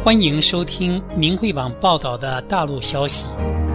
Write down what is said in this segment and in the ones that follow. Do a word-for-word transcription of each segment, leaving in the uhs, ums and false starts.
欢迎收听明慧网报道的大陆消息。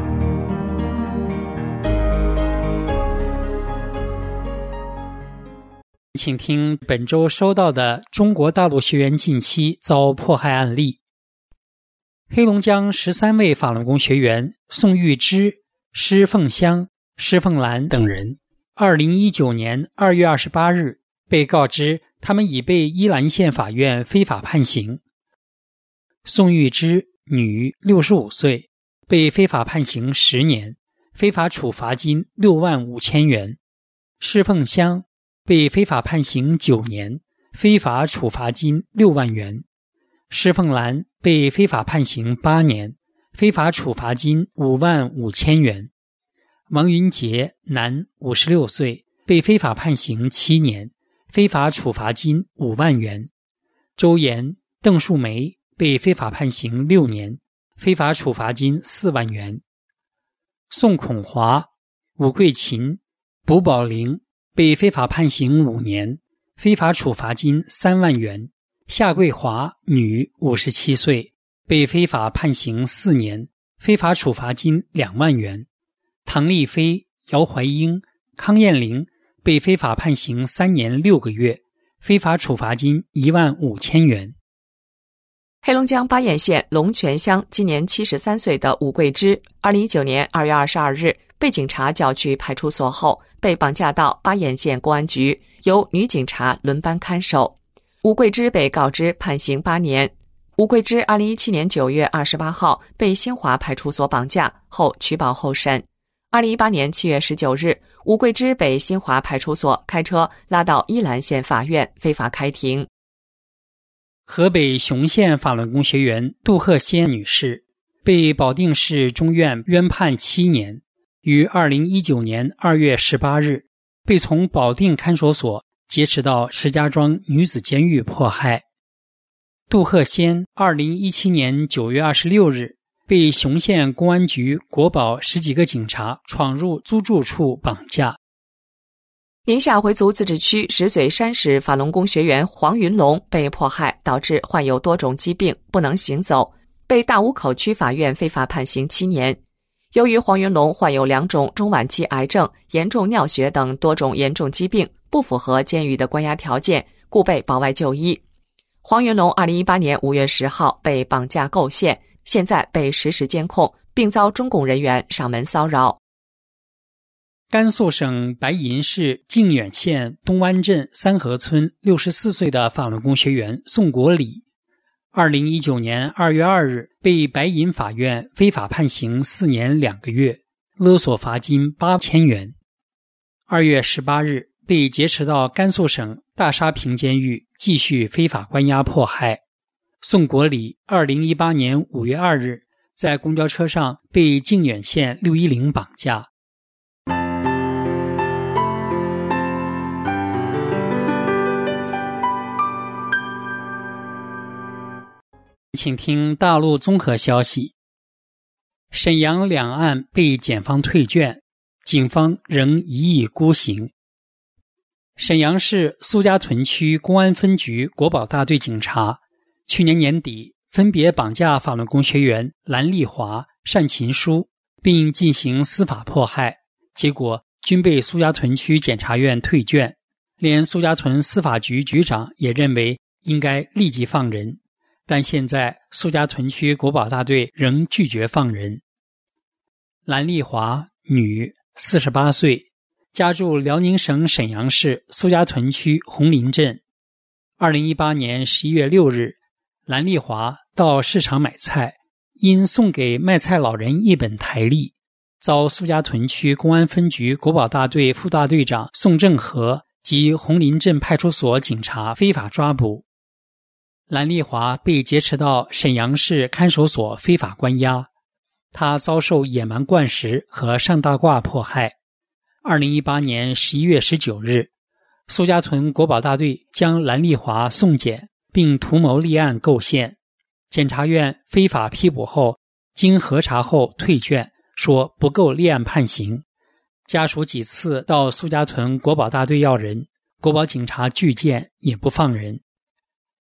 请听本周收到的中国大陆学员近期遭迫害案例。黑龙江十三位法轮功学员宋玉芝、施凤香、施凤兰等人，二零一九年二月二十八日被告知他们已被依兰县法院非法判刑。宋玉芝，女，六十五岁，被非法判刑十年，非法处罚金六万五千元。施凤香被非法判刑九年，非法处罚金六万元。施凤兰被非法判刑八年，非法处罚金五万五千元。王云杰，男，五十六岁，被非法判刑七年，非法处罚金五万元。周岩、邓树梅被非法判刑六年，非法处罚金四万元。宋孔华、武桂琴、卜宝玲被非法判刑五年，非法处罚金三万元。夏桂华，女，五十七岁，被非法判刑四年，非法处罚金两万元。唐丽飞、姚怀英、康艳玲被非法判刑三年六个月，非法处罚金一万五千元。 黑龙江巴彦县龙泉乡今年七十三岁的武桂芝，二零一九年二月二十二日被警察叫去派出所后，被绑架到巴彦县公安局，由女警察轮班看守。武桂芝被告知判刑八年。武桂芝二零一七年九月二十八号被新华派出所绑架后取保候审。二零一八年七月十九日，武桂芝被新华派出所开车拉到依兰县法院非法开庭。 河北雄县法轮功学员杜鹤仙女士被保定市中院冤判七年，于二零一九年二月十八日被从保定看守所劫持到石家庄女子监狱迫害。杜鹤仙二零一七年九月二十六日被雄县公安局国保十几个警察闯入租住处绑架。 宁夏回族自治区石嘴山市法轮功学员黄云龙被迫害，导致患有多种疾病，不能行走，被大沽口区法院非法判刑七年。由于黄云龙患有两种中晚期癌症、严重尿血等多种严重疾病，不符合监狱的关押条件，故被保外就医。黄云龙二零一八年五月十号被绑架构陷，现在被实时监控，并遭中共人员上门骚扰。 甘肃省白银市靖远县东湾镇三河村六十四岁的法轮功学员宋国礼，二零一九年二月二日被白银法院非法判刑四年两个月，勒索罚金八千元。二月十八日被劫持到甘肃省大沙坪监狱继续非法关押迫害。宋国礼二零一八年五月二日在公交车上被靖远县六一零绑架。请听大陆综合消息。沈阳两案被检方退卷，警方仍一意孤行。沈阳市苏家屯区公安分局国保大队警察去年年底分别绑架法轮功学员兰丽华、单琴书，并进行司法迫害，结果均被苏家屯区检察院退卷，连苏家屯司法局局长也认为应该立即放人，但现在苏家屯区国保大队仍拒绝放人。兰丽华，女，四十八岁，家住辽宁省沈阳市苏家屯区红林镇。二零一八年十一月六日，兰丽华到市场买菜，因送给卖菜老人一本台历，遭苏家屯区公安分局国保大队副大队长宋正和及红林镇派出所警察非法抓捕。兰丽华被劫持到沈阳市看守所非法关押，她遭受野蛮灌食和上大褂迫害。二零一八年十一月十九日，苏家屯国保大队将兰丽华送检，并图谋立案构陷。检察院非法批捕后，经核查后退卷，说不够立案判刑。家属几次到苏家屯国保大队要人，国保警察拒见，也不放人。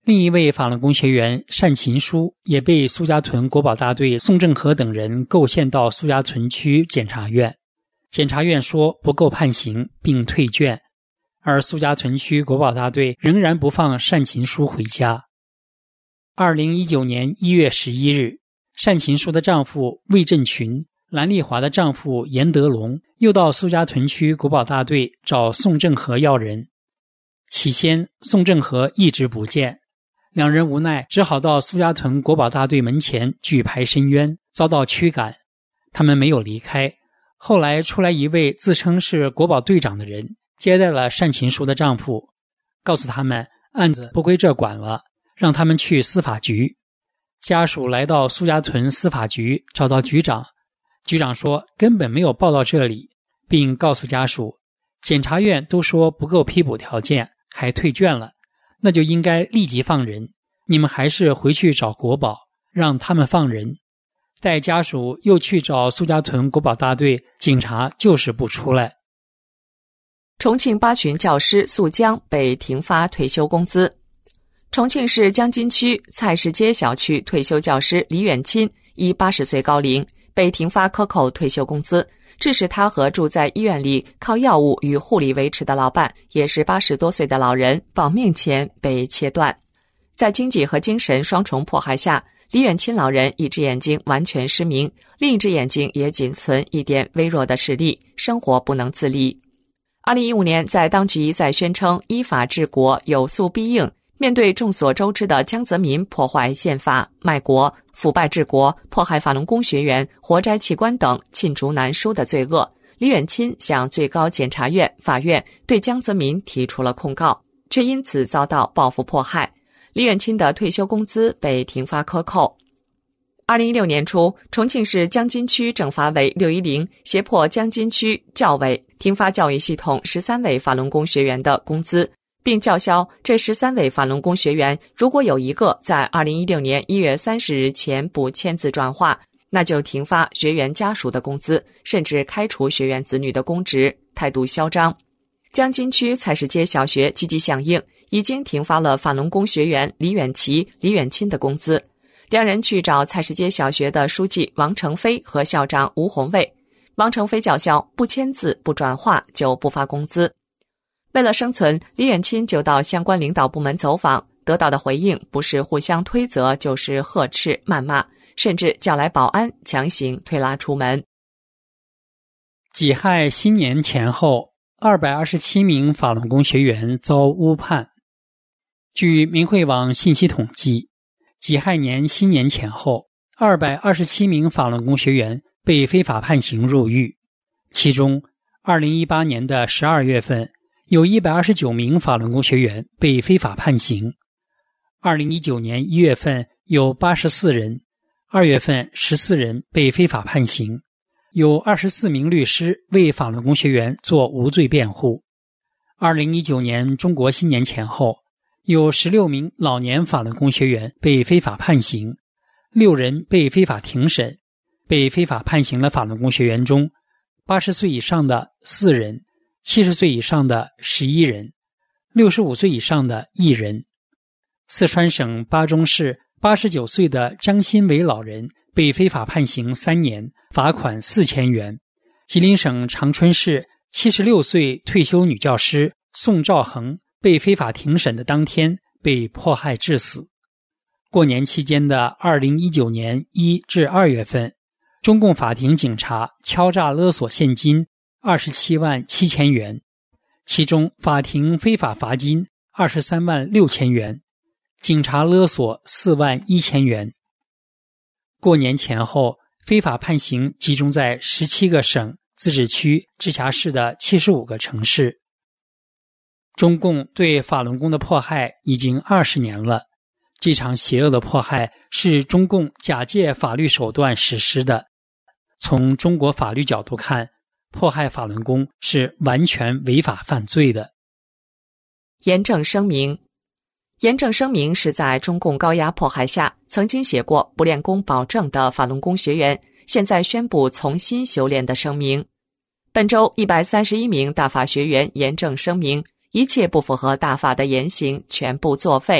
另一位法轮功学员单勤书也被苏家屯国保大队宋正和等人构陷到苏家屯区检察院，检察院说不够判刑并退卷，而苏家屯区国保大队仍然不放单勤书回家。二零一九年一月十一日，单勤书的丈夫魏振群、兰丽华的丈夫严德龙又到苏家屯区国保大队找宋正和要人。起先宋正和一直不见，两人无奈只好到苏家屯国保大队门前举牌申冤，遭到驱赶。他们没有离开，后来出来一位自称是国保队长的人，接待了单勤书的丈夫，告诉他们案子不归这管了，让他们去司法局。家属来到苏家屯司法局，找到局长，局长说根本没有报到这里，并告诉家属，检察院都说不够批捕条件，还退卷了，那就应该立即放人，你们还是回去找国保，让他们放人。待家属又去找苏家屯国保大队，警察就是不出来。 重庆八群教师宿江被停发退休工资。重庆市江津区蔡市街小区退休教师李远钦已八十岁高龄，被停发克扣退休工资，致使他和住在医院里靠药物与护理维持的老伴，也是八十多岁的老人，保命钱被切断。在经济和精神双重迫害下，李远钦老人一只眼睛完全失明，另一只眼睛也仅存一点微弱的视力，生活不能自理。二零一五年，在当局一再宣称依法治国、有诉必应，面对众所周知的江泽民破坏宪法、卖国、腐败治国、迫害法轮功学员、活摘器官等罄竹难书的罪恶，李远钦向最高检察院、法院对江泽民提出了控告，却因此遭到报复迫害。李远钦的退休工资被停发克扣。二零一六年初，重庆市江津区政法委六一零胁迫江津区教委停发教育系统十三位法轮功学员的工资，并叫嚣这十三位法轮功学员如果有一个在二零一六年一月三十日前不签字转化，那就停发学员家属的工资，甚至开除学员子女的公职，态度嚣张。江津区蔡市街小学积极响应，已经停发了法轮功学员李远琦、李远钦的工资。两人去找蔡市街小学的书记王成飞和校长吴红卫，王成飞叫嚣不签字不转化就不发工资。为了生存，李远钦就到相关领导部门走访，得到的回应不是互相推责，就是呵斥、谩骂，甚至叫来保安强行推拉出门。 己亥新年前后，二百二十七名法轮功学员遭诬判。据明慧网信息统计，己亥年新年前后，二百二十七名法轮功学员被非法判刑入狱，其中二零一八年的十二月份，有一百二十九名法轮功学员被非法判刑；二零一九年一月份有八十四人，二月份十四人被非法判刑，有二十四名律师为法轮功学员做无罪辩护。二零一九年中国新年前后，有十六名老年法轮功学员被非法判刑，六人被非法庭审。被非法判刑的法轮功学员中，八十岁以上的四人，七十岁以上的十一人，六十五岁以上的一人。四川省巴中市八十九岁的张新伟老人被非法判刑三年，罚款四千元。吉林省长春市七十六岁退休女教师宋兆恒被非法庭审的当天被迫害致死。过年期间的二零一九年一至二月份，中共法庭警察敲诈勒索现金二十七万七千元，其中法庭非法罚金二十三万六千元，警察勒索四万一千元。过年前后，非法判刑集中在十七个省、自治区、直辖市的七十五个城市。中共对法轮功的迫害已经二十年了，这场邪恶的迫害是中共假借法律手段实施的。从中国法律角度看，迫害法轮功是完全违法犯罪的。 严正声明。严正声明是在中共高压迫害下曾经写过不练功保证的法轮功学员现在宣布从新修炼的声明。本周一百三十一名大法学员严正声明，一切不符合大法的言行全部作废，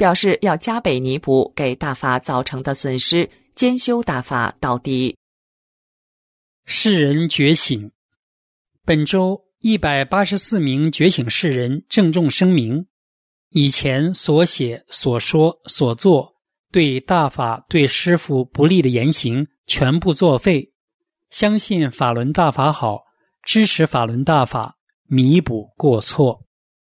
表示要加倍弥补给大法造成的损失，兼修大法到底。 世人觉醒。本周一百八十四名觉醒世人郑重声明，以前所写、所说、所做对大法、对师父不利的言行全部作废，相信法轮大法好，支持法轮大法，弥补过错。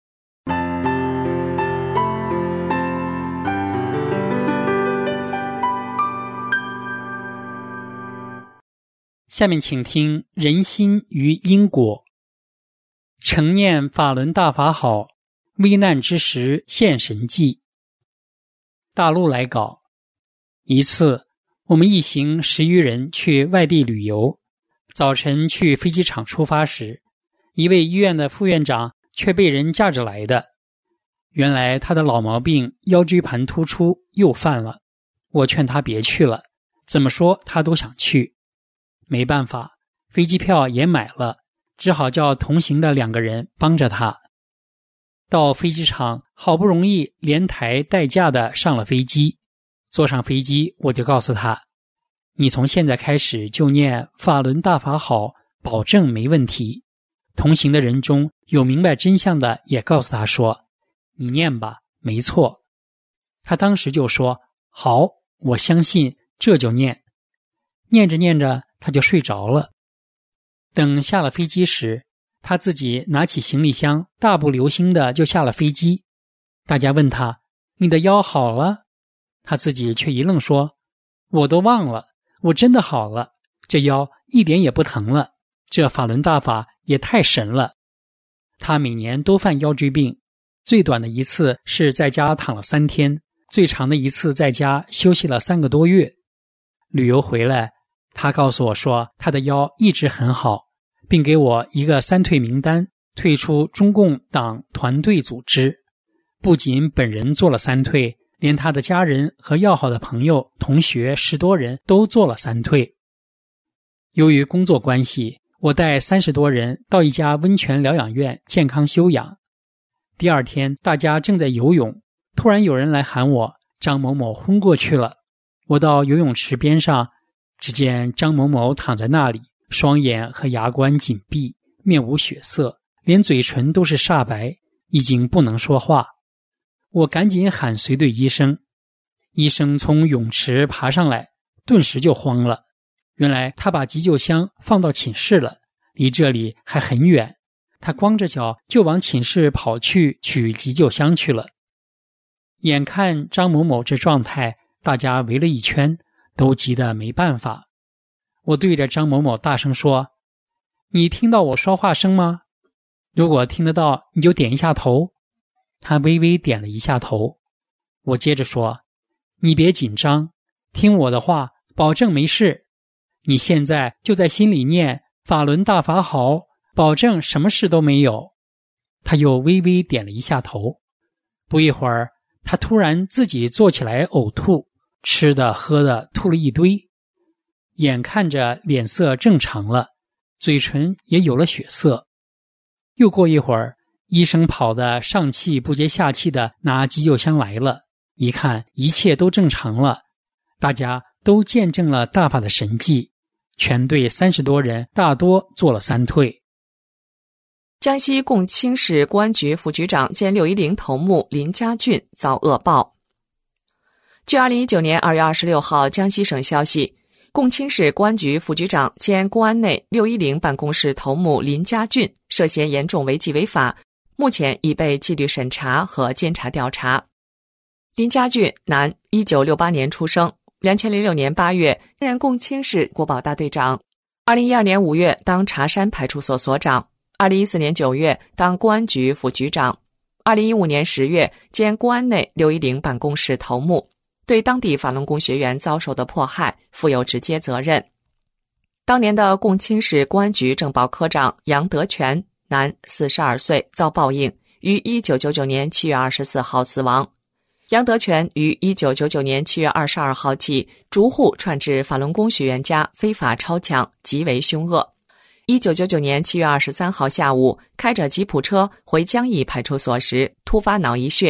下面请听人心与因果。诚念法轮大法好，危难之时现神迹。大陆来稿。一次，我们一行十余人去外地旅游，早晨去飞机场出发时，一位医院的副院长却被人架着来的。原来他的老毛病腰椎盘突出又犯了，我劝他别去了，怎么说他都想去。没办法，飞机票也买了，只好叫同行的两个人帮着他。到飞机场，好不容易连抬带架的上了飞机。坐上飞机，我就告诉他，你从现在开始就念法轮大法好，保证没问题。同行的人中有明白真相的也告诉他说，你念吧，没错。他当时就说，好，我相信，这就念。念着念着他就睡着了。等下了飞机时，他自己拿起行李箱，大步流星的就下了飞机。大家问他，你的腰好了？他自己却一愣说，我都忘了，我真的好了，这腰一点也不疼了，这法轮大法也太神了。他每年都犯腰椎病，最短的一次是在家躺了三天，最长的一次在家休息了三个多月。旅游回来，他告诉我说，他的腰一直很好，并给我一个三退名单，退出中共党团队组织。不仅本人做了三退，连他的家人和要好的朋友、同学十多人都做了三退。由于工作关系，我带三十多人到一家温泉疗养院健康休养。第二天，大家正在游泳，突然有人来喊我，张某某昏过去了。我到游泳池边上，只见张某某躺在那里，双眼和牙关紧闭，面无血色，连嘴唇都是煞白，已经不能说话。我赶紧喊随队医生，医生从泳池爬上来，顿时就慌了。原来他把急救箱放到寝室了，离这里还很远，他光着脚就往寝室跑去取急救箱去了。眼看张某某这状态，大家围了一圈，都急得没办法。我对着张某某大声说，你听到我说话声吗？如果听得到，你就点一下头。他微微点了一下头。我接着说，你别紧张，听我的话，保证没事。你现在就在心里念法轮大法好，保证什么事都没有。他又微微点了一下头。不一会儿，他突然自己坐起来呕吐，吃的喝的吐了一堆，眼看着脸色正常了，嘴唇也有了血色。又过一会儿，医生跑得上气不接下气的拿急救箱来了，一看一切都正常了，大家都见证了大法的神迹，全队三十多人大多做了三退。 江西共青市公安局副局长兼六一零头目林家俊遭恶报。据二零一九年二月二十六号江西省消息，共青市公安局副局长兼公安内六一零办公室头目林家俊涉嫌严重违纪违法，目前已被纪律审查和监察调查。林家俊，男，一九六八年出生，两千零六年八月担任共青市国保大队长，二零一二年五月当茶山派出所所长，二零一四年九月当公安局副局长，二零一五年十月兼公安内六一零办公室头目，对当地法轮功学员遭受的迫害负有直接责任。当年的共青市公安局政保科长杨德全，男，四十二岁，遭报应，于一九九九年七月二十四号死亡。杨德全于一九九九年七月二十二号起逐户串至法轮功学员家非法超抢，极为凶恶。一九九九年七月二十三号下午，开着吉普车回江义派出所时突发脑溢血，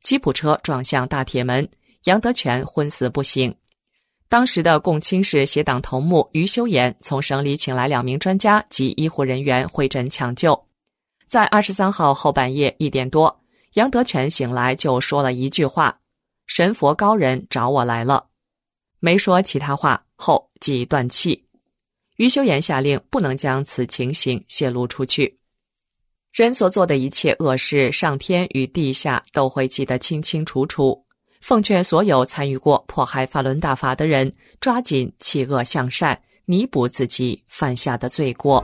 吉普车撞向大铁门，杨德全昏死不醒。当时的共青市协党头目于修炎从省里请来两名专家及医护人员会诊抢救。在二十三号后半夜一点多，杨德全醒来就说了一句话：神佛高人找我来了。没说其他话后即断气。于修炎下令不能将此情形泄露出去。人所做的一切恶事，上天与地下都会记得清清楚楚。奉劝所有参与过迫害法轮大法的人，抓紧弃恶向善，弥补自己犯下的罪过。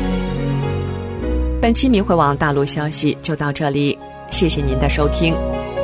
本期明慧网大陆消息就到这里，谢谢您的收听。